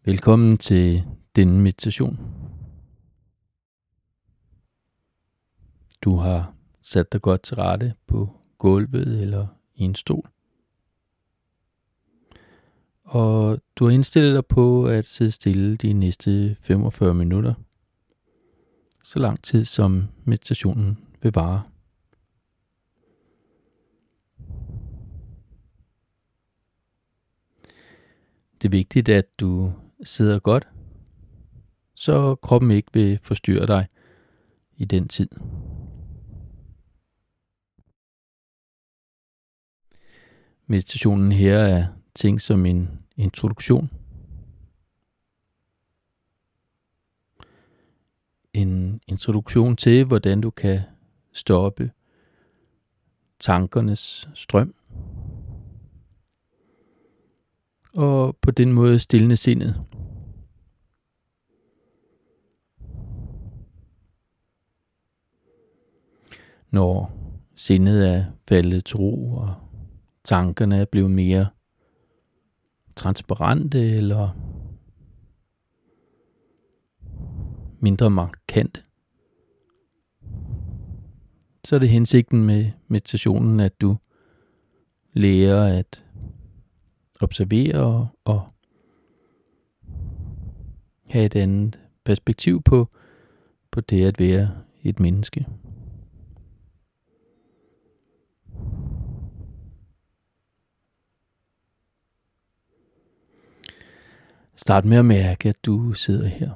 Velkommen til denne meditation. Du har sat dig godt til rette på gulvet eller i en stol. Og du har indstillet dig på at sidde stille de næste 45 minutter. Så lang tid som meditationen vil vare. Det er vigtigt, at du sidder godt, så kroppen ikke vil forstyrre dig i den tid. Meditationen her er tænkt som en introduktion. En introduktion til, hvordan du kan stoppe tankernes strøm. Og på den måde stilne sindet. Når sindet er faldet til ro, og tankerne er blevet mere transparente eller mindre markante, så er det hensigten med meditationen, at du lærer at observere og have et andet perspektiv på det at være et menneske. Start med at mærke, at du sidder her.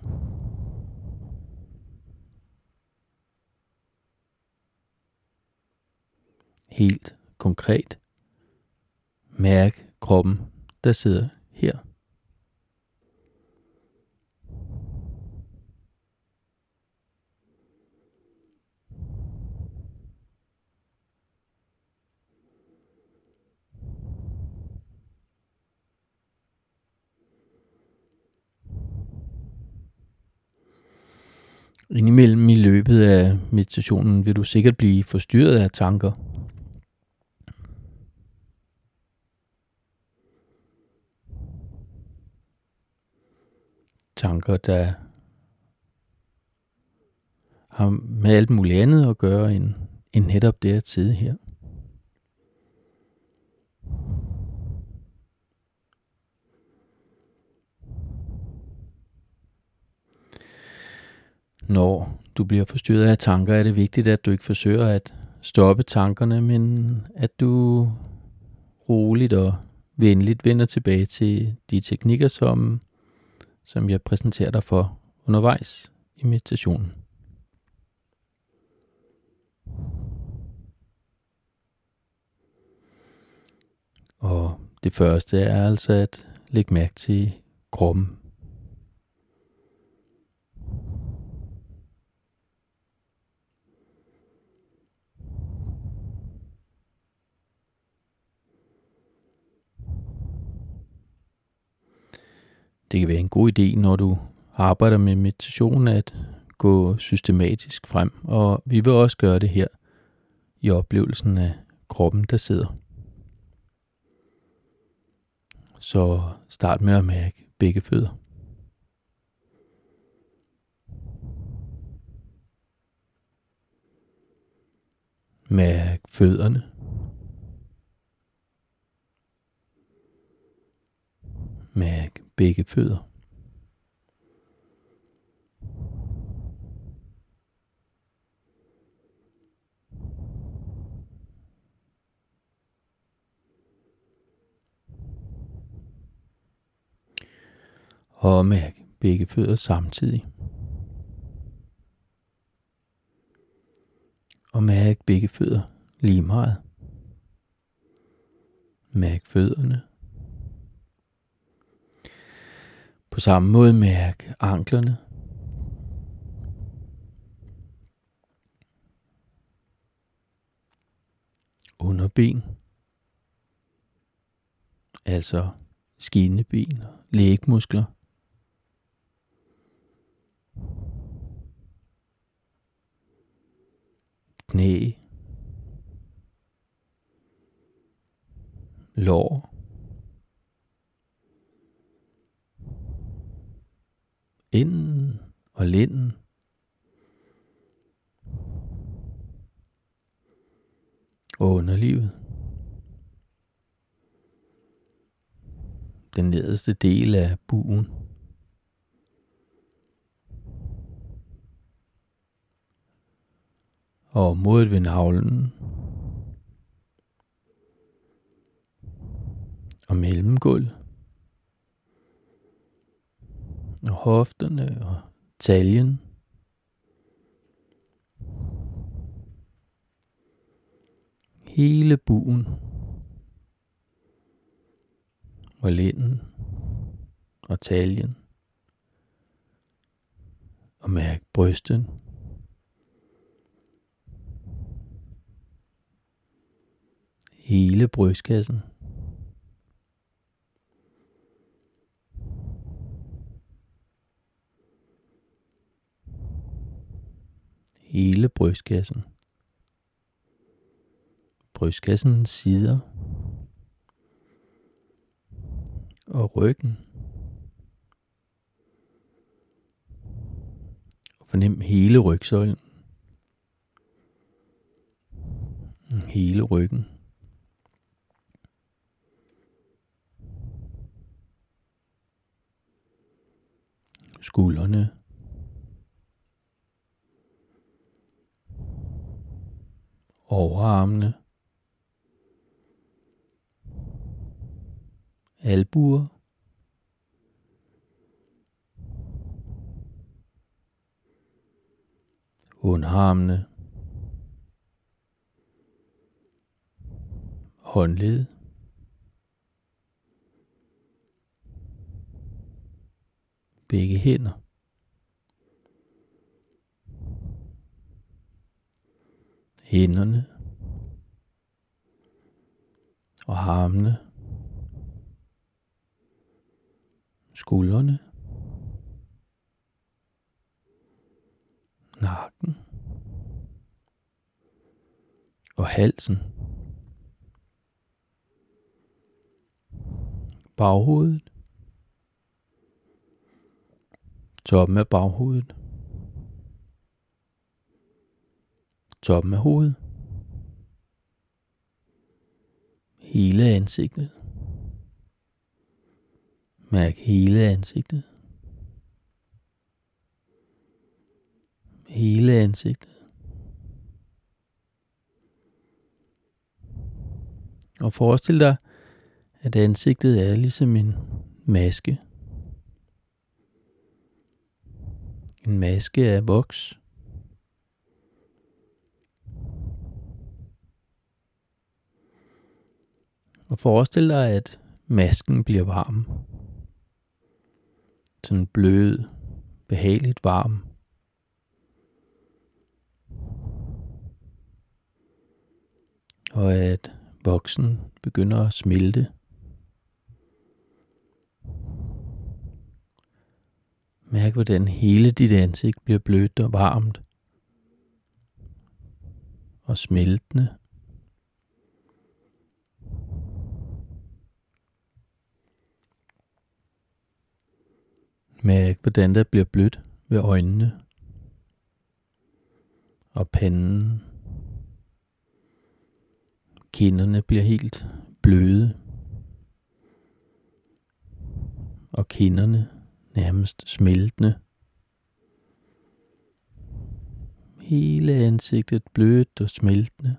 Helt konkret. Mærk kroppen, der sidder her. Indimellem i løbet af meditationen vil du sikkert blive forstyrret af tanker. Tanker, der har med alt muligt andet at gøre end netop det at sidde her. Når du bliver forstyrret af tanker, er det vigtigt, at du ikke forsøger at stoppe tankerne, men at du roligt og venligt vender tilbage til de teknikker, som jeg præsenterer dig for undervejs i meditationen. Og det første er altså at lægge mærke til kroppen. Det kan være en god idé, når du arbejder med meditation, at gå systematisk frem. Og vi vil også gøre det her i oplevelsen af kroppen, der sidder. Så start med at mærke begge fødder. Mærk fødderne. Mærk begge fødder. Og mærk begge fødder samtidig. Og mærk begge fødder lige meget. Mærk fødderne. På samme måde mærk anklerne. Underben. Altså skinneben og lægmuskler. Knæ. lår, inden og lænden. Og underlivet. Den nederste del af bugen. Og området ved navlen. Og mellemgulvet. Og hofterne og taljen. Hele bugen. Og lænden. Og taljen. Og mærk brystet. Hele brystkassen. Hele brystkassen. Brystkassens sider. Og ryggen. Og fornem hele rygsøjlen. Hele ryggen. Skuldrene. Overarmene. Albuer. Underarmene. Håndled. Begge hænder. Hænderne. Og armene. Skuldrene. Nakken. Og halsen. Baghovedet. Toppen af baghovedet. Toppen af hovedet. Hele ansigtet. Mærk hele ansigtet. Hele ansigtet. Og forestil dig, at ansigtet er ligesom en maske. En maske af voks. Og forestil dig, at masken bliver varm. Sådan blød, behageligt varm. Og at voksen begynder at smelte. Mærk, hvordan hele dit ansigt bliver blødt og varmt. Og smeltende. Mærk, hvordan der bliver blødt ved øjnene. Og panden. Kinderne bliver helt bløde. Og kinderne nærmest smeltende. Hele ansigtet blødt og smeltende.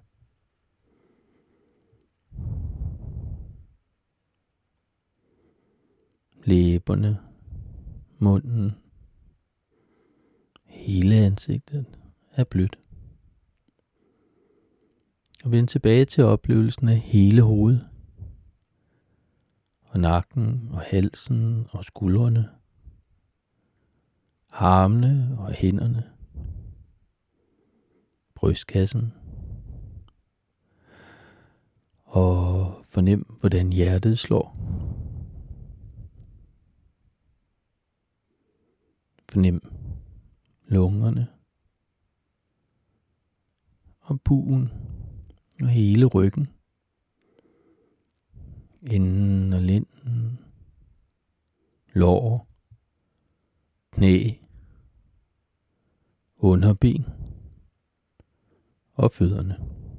Læberne, munden, hele ansigtet er blødt. Og vend tilbage til oplevelsen af hele hovedet. Og nakken og halsen og skuldrene. Armene og hænderne. Brystkassen. Og fornem, hvordan hjertet slår. Fornem lungerne. Og bugen. Og hele ryggen. Inden og lænden. Lår. knæ, underben og fødderne.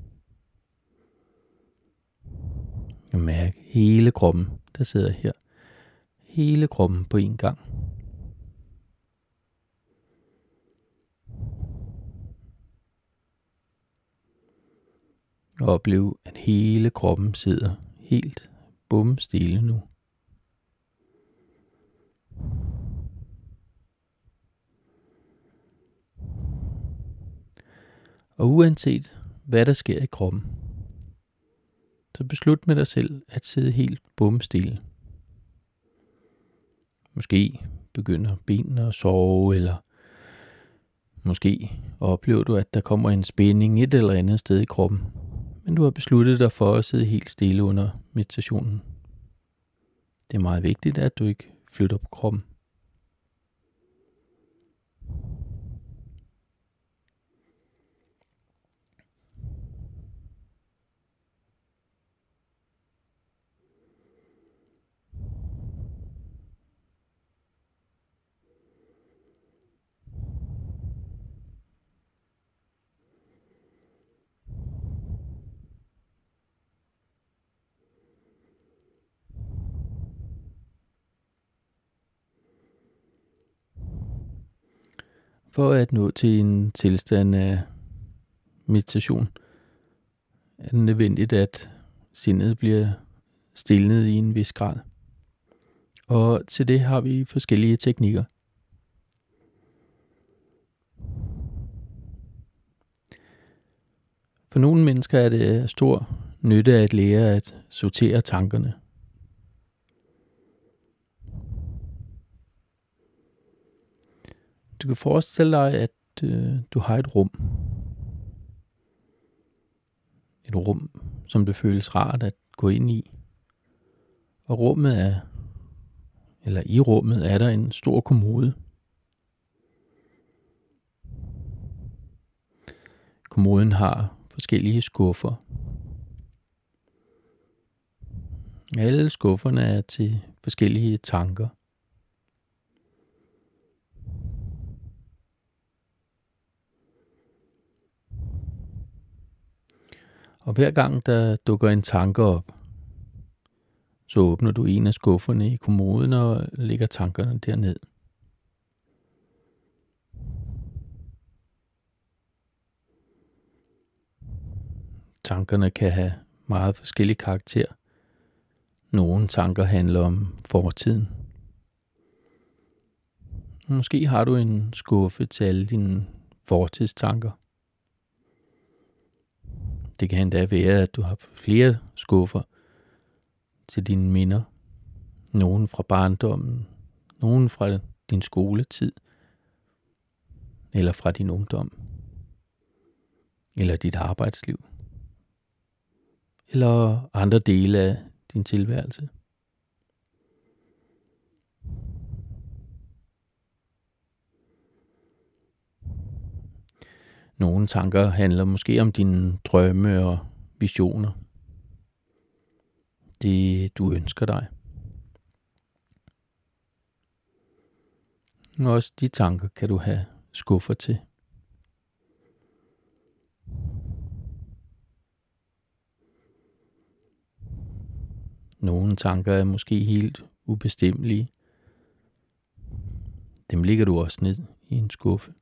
Og mærk hele kroppen, der sidder her. Hele kroppen på en gang. Og oplev, at hele kroppen sidder helt stille nu. Og uanset hvad der sker i kroppen, så beslut med dig selv at sidde helt stille. Måske begynder benene at sove, eller måske oplever du, at der kommer en spænding et eller andet sted i kroppen. Men du har besluttet dig for at sidde helt stille under meditationen. Det er meget vigtigt, at du ikke flytter på kroppen. For at nå til en tilstand af meditation, er det nødvendigt, at sindet bliver stilnet i en vis grad. Og til det har vi forskellige teknikker. For nogle mennesker er det af stor nytte at lære at sortere tankerne. Du kan forestille dig, at du har et rum. Et rum, som det føles rart at gå ind i. Og i rummet er der en stor kommode. Kommoden har forskellige skuffer. Alle skufferne er til forskellige tanker. Og hver gang der dukker en tanke op, så åbner du en af skufferne i kommoden og lægger tankerne derned. Tankerne kan have meget forskellig karakter. Nogle tanker handler om fortiden. Måske har du en skuffe til alle dine fortidstanker. Det kan endda være, at du har flere skuffer til dine minder. Nogle fra barndommen, nogle fra din skoletid, eller fra din ungdom, eller dit arbejdsliv, eller andre dele af din tilværelse. Nogle tanker handler måske om dine drømme og visioner. Det du ønsker dig. Og også de tanker kan du have skuffer til. Nogle tanker er måske helt ubestemmelige. Dem ligger du også ned i en skuffe.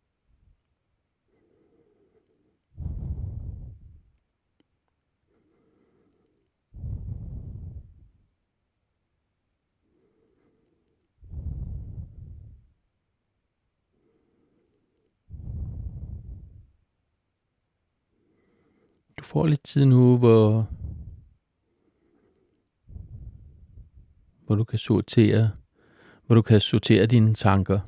Du får lidt tid nu, hvor du kan sortere dine tanker.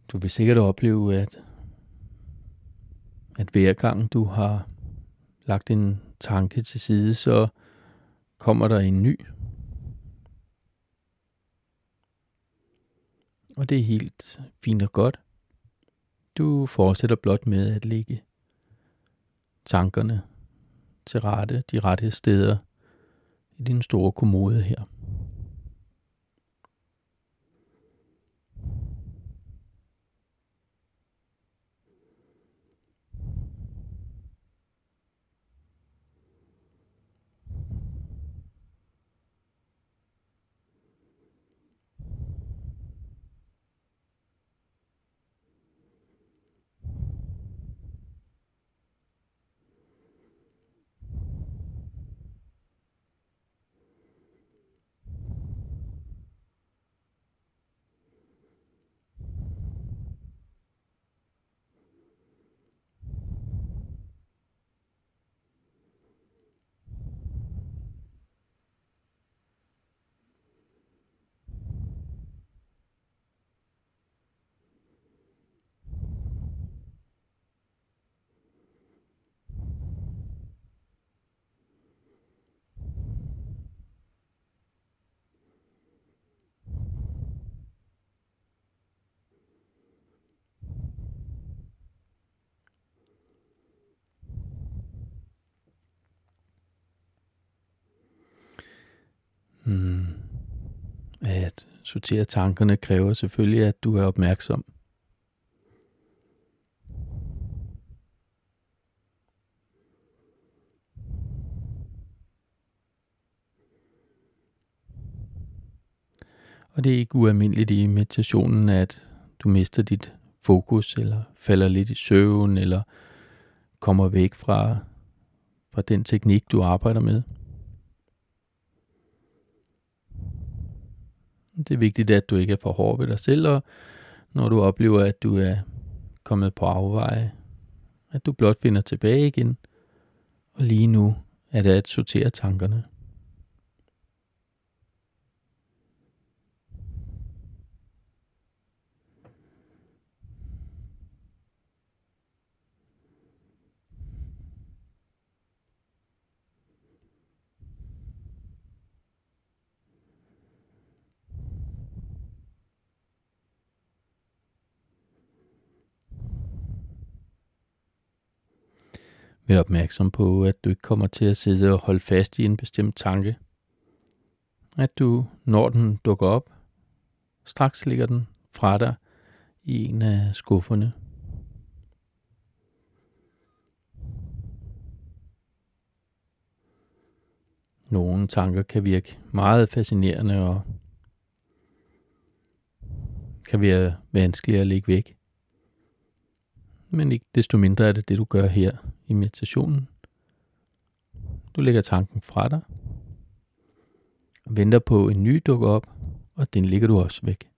Du vil sikkert opleve, at hver gang du har lagt en tanke til side, så kommer der en ny. Og det er helt fint og godt. Du fortsætter blot med at lægge tankerne til rette, de rette steder i din store kommode her. At sortere tankerne kræver selvfølgelig, at du er opmærksom. Og det er ikke ualmindeligt i meditationen, at du mister dit fokus, eller falder lidt i søvn, eller kommer væk fra den teknik, du arbejder med. Det er vigtigt, at du ikke er for hård ved dig selv, og når du oplever, at du er kommet på afveje, at du blot finder tilbage igen, og lige nu er det at sortere tankerne. Vær opmærksom på, at du ikke kommer til at sidde og holde fast i en bestemt tanke. At du, når den dukker op, straks lægger den fra dig i en af skufferne. Nogle tanker kan virke meget fascinerende og kan være vanskelige at lægge væk. Men ikke desto mindre er det det, du gør her i meditationen. Du lægger tanken fra dig, og venter på en ny dukker op, og den lægger du også væk.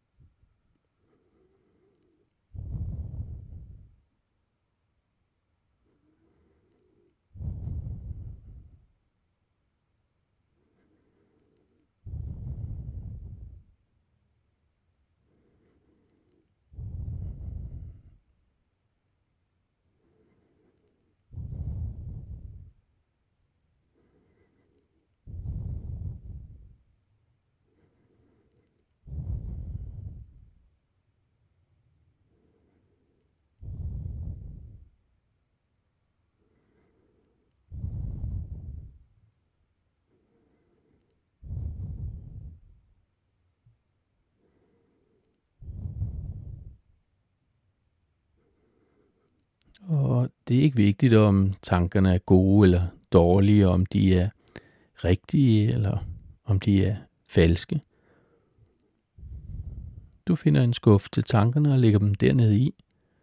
Og det er ikke vigtigt, om tankerne er gode eller dårlige, om de er rigtige eller om de er falske. Du finder en skuffe til tankerne og lægger dem dernede i.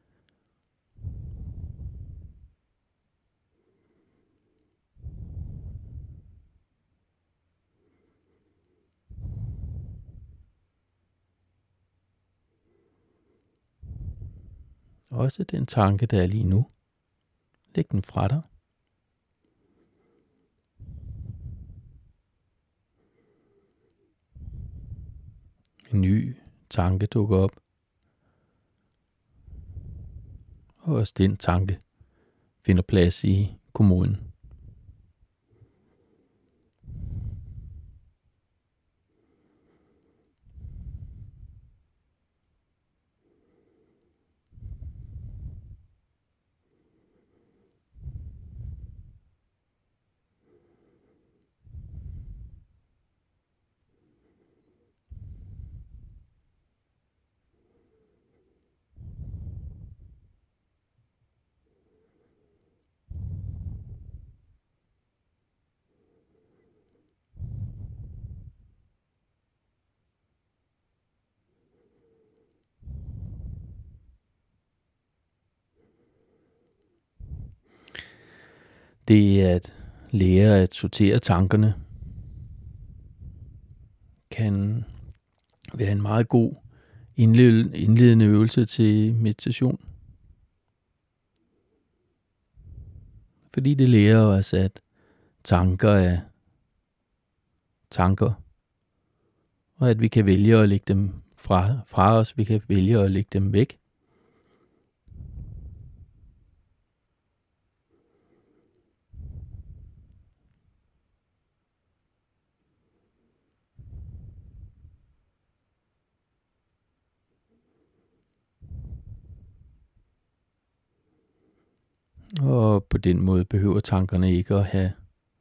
Også den tanke, der er lige nu. Læg den fra dig. En ny tanke dukker op. Og også den tanke finder plads i kommoden. Det at lære at sortere tankerne kan være en meget god indledende øvelse til meditation. Fordi det lærer os, at tanker er tanker, og at vi kan vælge at lægge dem fra os, vi kan vælge at lægge dem væk. Og på den måde behøver tankerne ikke at have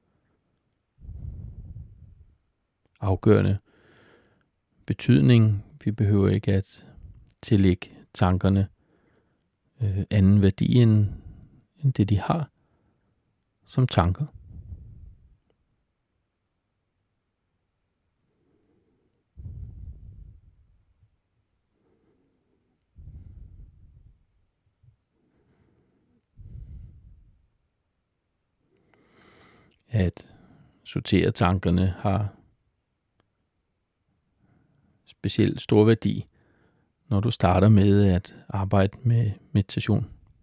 afgørende betydning. Vi behøver ikke at tillægge tankerne anden værdi end det de har som tanker. At sortere tankerne har specielt stor værdi, når du starter med at arbejde med meditation.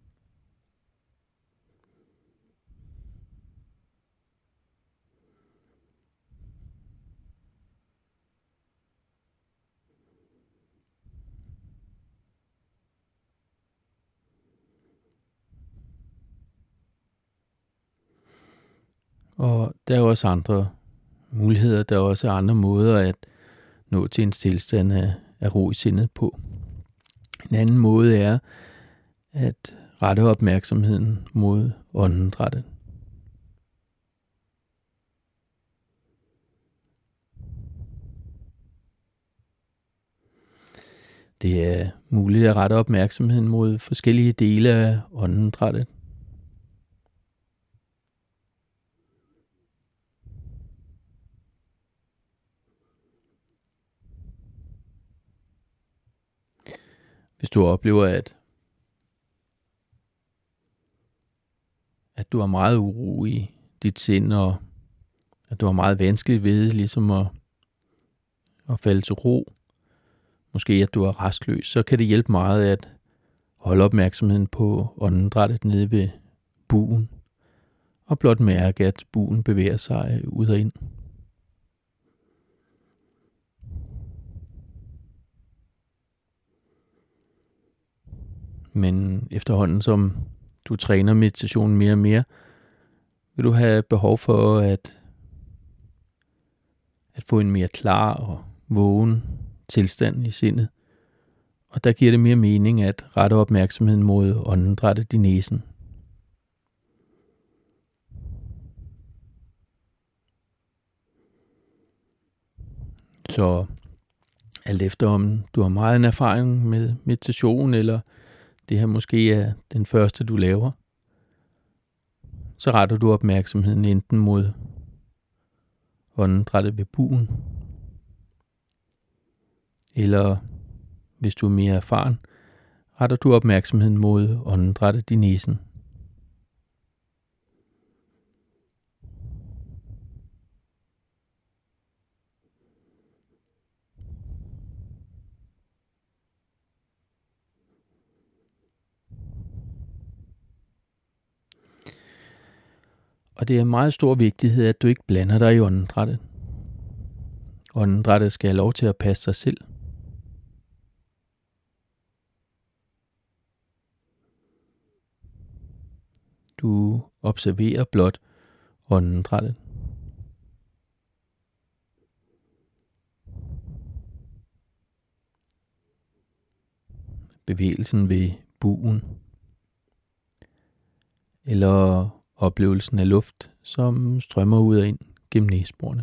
Og der er også andre muligheder, der er også andre måder at nå til en tilstand af ro i sindet på. En anden måde er at rette opmærksomheden mod åndedrættet. Det er muligt at rette opmærksomheden mod forskellige dele af åndedrættet. Hvis du oplever, at du har meget uro i dit sind, og at du har meget vanskeligt ved ligesom at falde til ro, måske at du er rastløs, så kan det hjælpe meget at holde opmærksomheden på åndedrættet nede ved bugen, og blot mærke, at bugen bevæger sig ud og ind. Men efterhånden som du træner meditationen mere og mere, vil du have behov for at få en mere klar og vågen tilstand i sindet. Og der giver det mere mening at rette opmærksomheden mod åndedrættet i næsen. Så alt efter om du har meget en erfaring med meditation, eller det her måske er den første du laver, så retter du opmærksomheden enten mod åndedrættet ved bugen, eller hvis du er mere erfaren, retter du opmærksomheden mod åndedrættet i næsen. Og det er en meget stor vigtighed, at du ikke blander dig i åndedrættet. Åndedrættet skal have lov til at passe sig selv. Du observerer blot åndedrættet. Bevægelsen ved bugen. Eller oplevelsen af luft, som strømmer ud og ind gennem næseborene.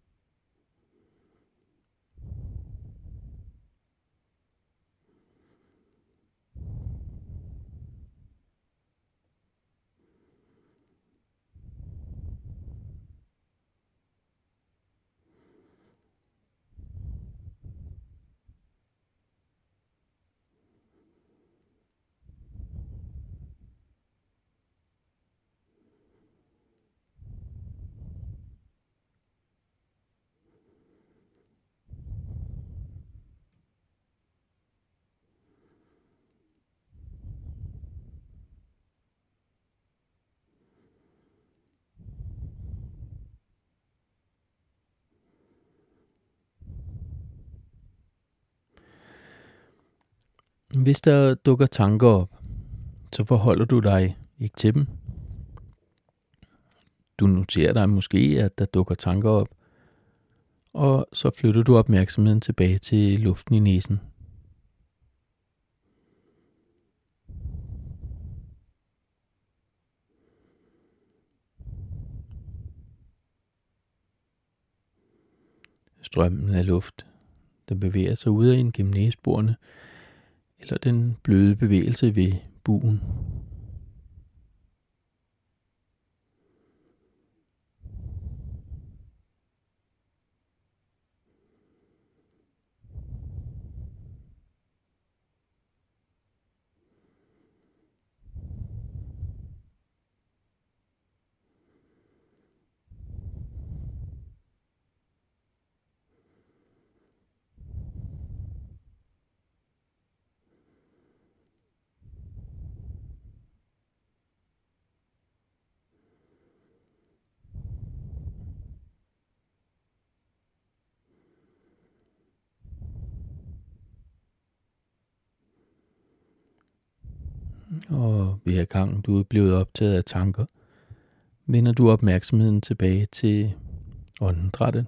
Hvis der dukker tanker op, så forholder du dig ikke til dem. Du noterer dig måske, at der dukker tanker op, og så flytter du opmærksomheden tilbage til luften i næsen. Strømmen af luft, den bevæger sig ud og ind gennem næseborene, eller den bløde bevægelse ved bugen. Og hver gang du er blevet optaget af tanker, vender du opmærksomheden tilbage til åndedrættet.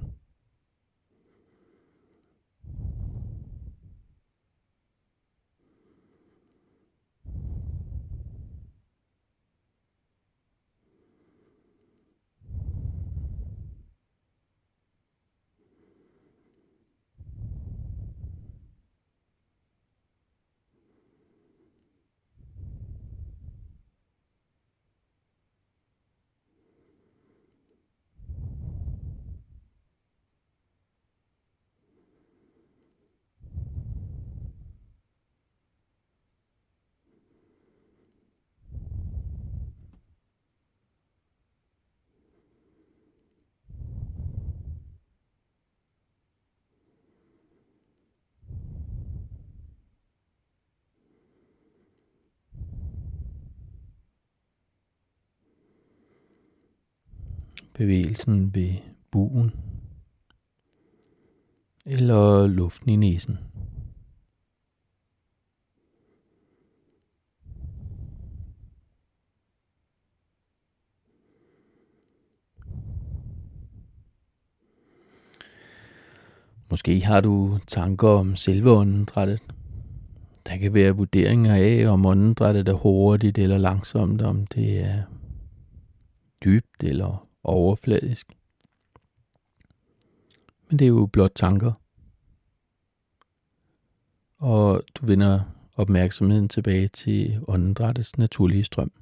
Bevægelsen ved bugen, eller luften i næsen. Måske har du tanker om selve åndedrættet. Der kan være vurderinger af, om åndedrættet er hurtigt eller langsomt, om det er dybt eller overfladisk. Men det er jo blot tanker. Og du vender opmærksomheden tilbage til åndedrættets naturlige strøm.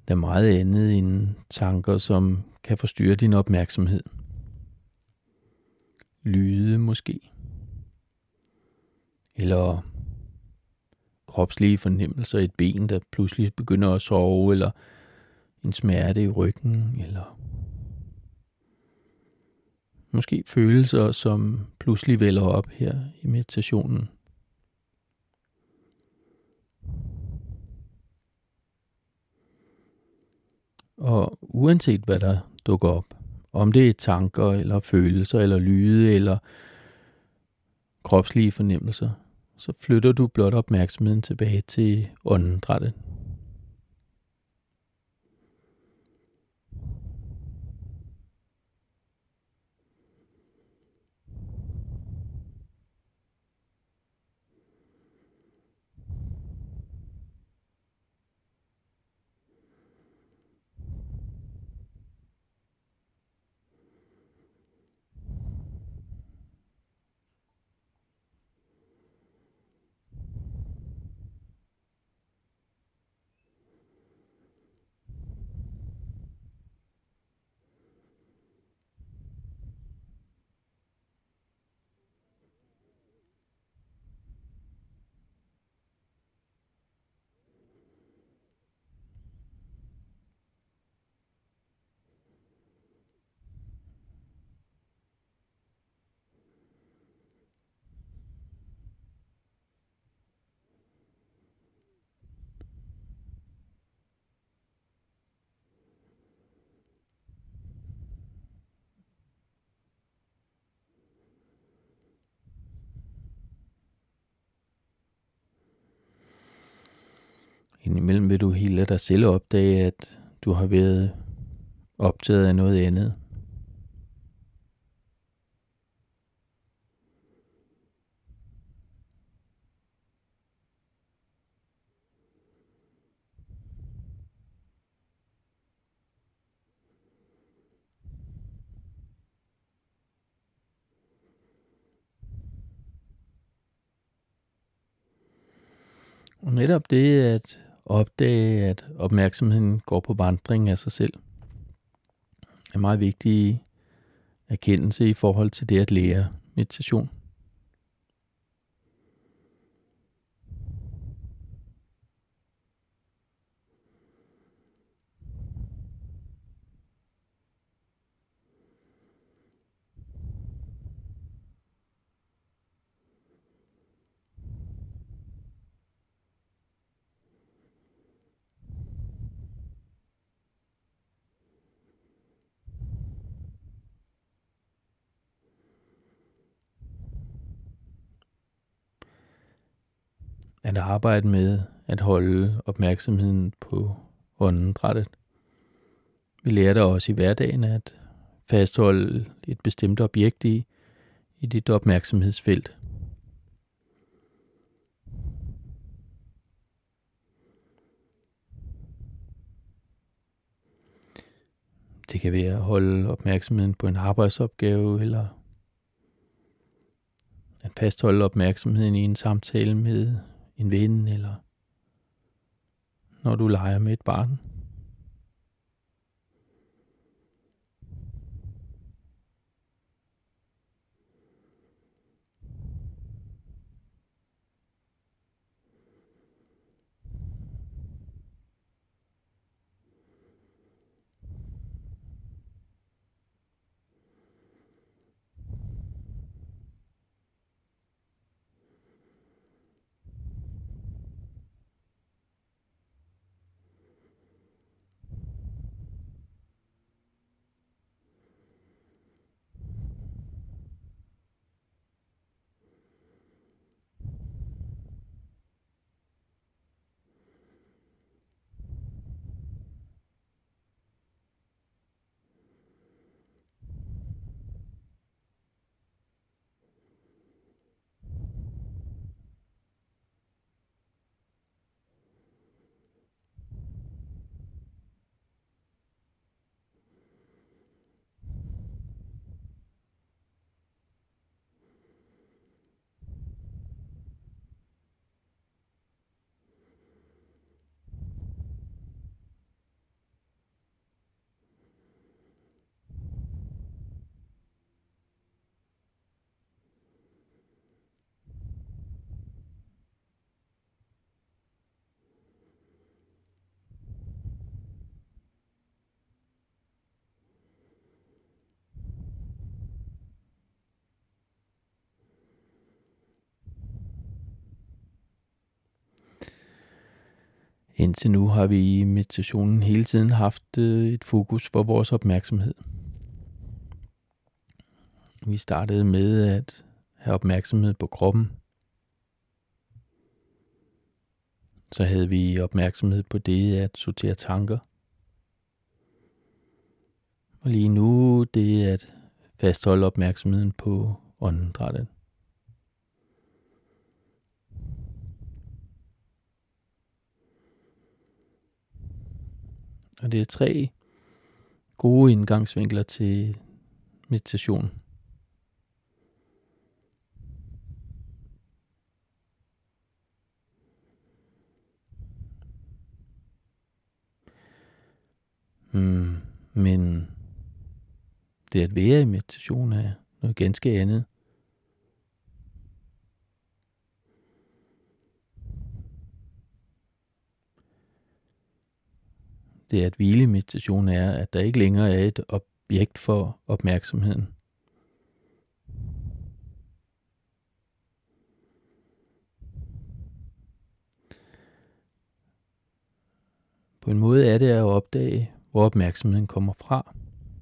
Der er meget andet end tanker, som kan forstyrre din opmærksomhed. Lyde måske. Eller kropslige fornemmelser i et ben, der pludselig begynder at sove, eller en smerte i ryggen, eller måske følelser, som pludselig vælder op her i meditationen. Og uanset hvad der dukker op, om det er tanker, eller følelser, eller lyde, eller kropslige fornemmelser, så flytter du blot opmærksomheden tilbage til åndedrættet. Indimellem vil du helt af dig selv opdage, at du har været optaget af noget andet. Og netop det at opdage, at opmærksomheden går på vandring af sig selv, er en meget vigtig erkendelse i forhold til det at lære meditation. At arbejde med at holde opmærksomheden på åndedrættet. Vi lærer dig også i hverdagen at fastholde et bestemt objekt i dit opmærksomhedsfelt. Det kan være at holde opmærksomheden på en arbejdsopgave, eller at fastholde opmærksomheden i en samtale med en ven, eller når du leger med et barn. Indtil nu har vi i meditationen hele tiden haft et fokus for vores opmærksomhed. Vi startede med at have opmærksomhed på kroppen. Så havde vi opmærksomhed på det at sortere tanker. Og lige nu det at fastholde opmærksomheden på åndedrættet. Og det er 3 gode indgangsvinkler til meditation. Men det at være i meditation er noget ganske andet. Det at hvile i meditation er, at der ikke længere er et objekt for opmærksomheden. På en måde er det at opdage, hvor opmærksomheden kommer fra.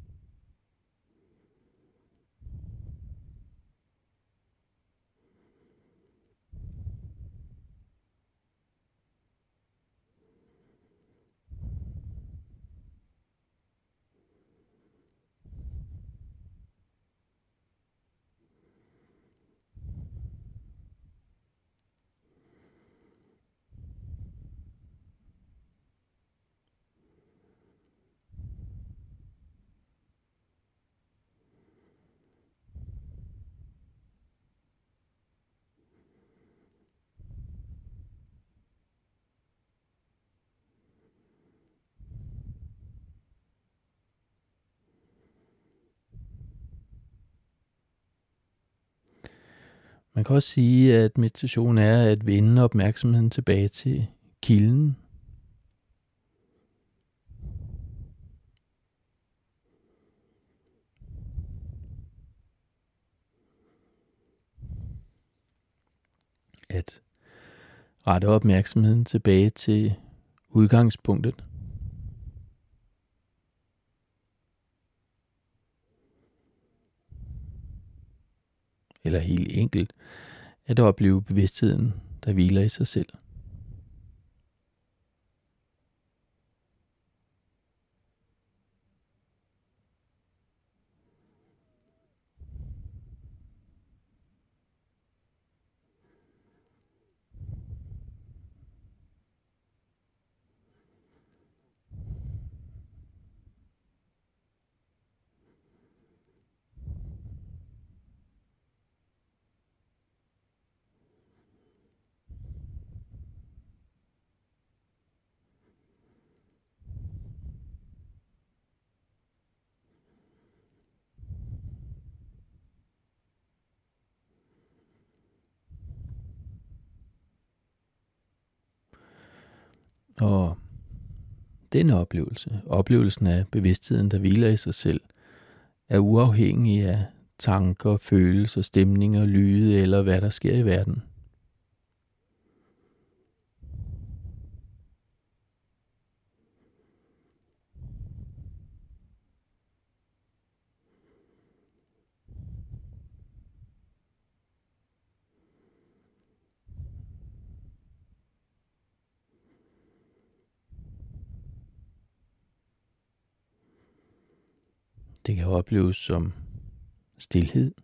Man kan også sige, at meditation er at vende opmærksomheden tilbage til kilden. At rette opmærksomheden tilbage til udgangspunktet. Eller helt enkelt, at opleve bevidstheden, der hviler i sig selv. Og den oplevelsen af bevidstheden, der hviler i sig selv, er uafhængig af tanker, følelser, stemninger, lyde eller hvad der sker i verden. Det kan opleves som stilhed.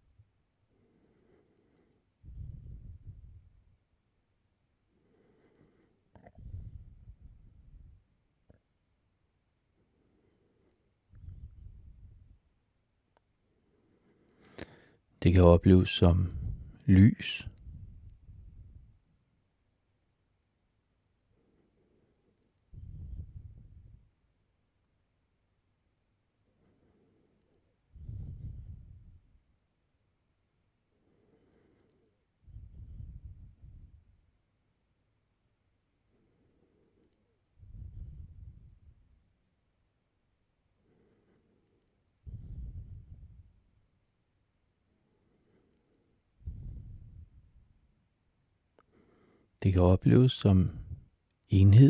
Det kan opleves som lys. Det kan opleves som enhed.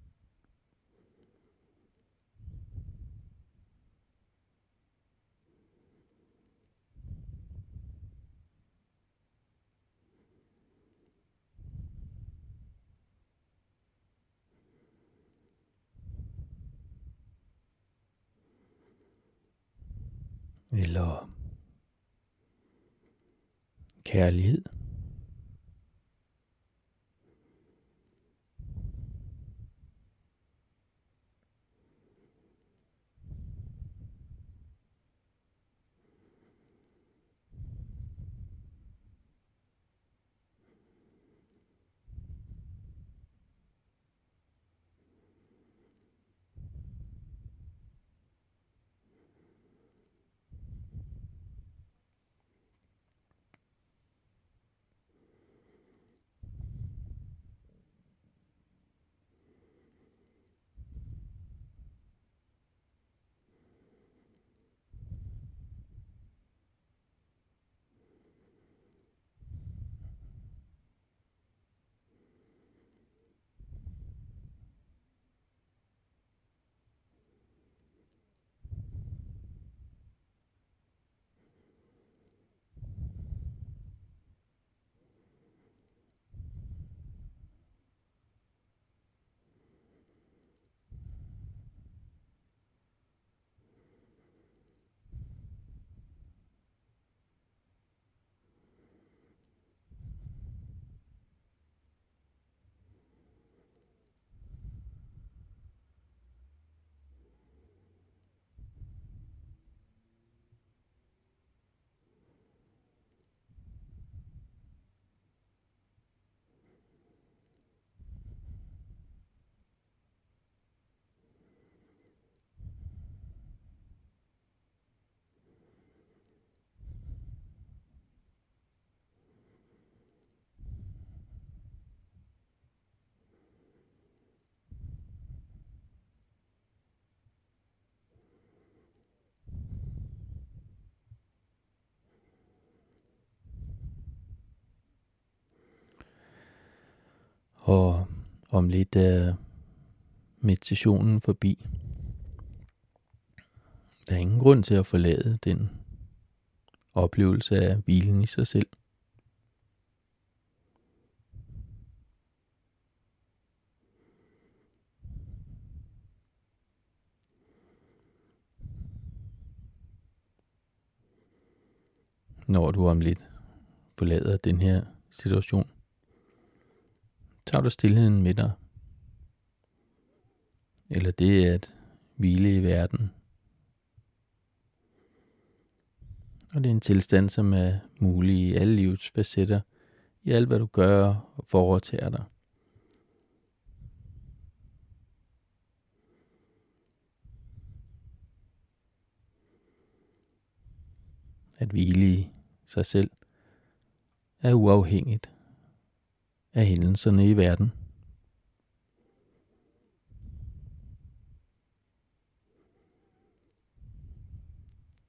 Eller kærlighed. Og om lidt er meditationen forbi. Der er ingen grund til at forlade den oplevelse af hvilen i sig selv. Når du om lidt forlader den her situation, tager du stilheden med dig. Eller det at hvile i verden. Og det er en tilstand, som er mulig i alle livets facetter, i alt hvad du gør og foretager dig. At hvile i sig selv er uafhængigt af hændelserne i verden.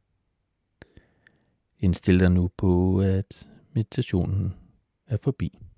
Indstil dig nu på, at meditationen er forbi.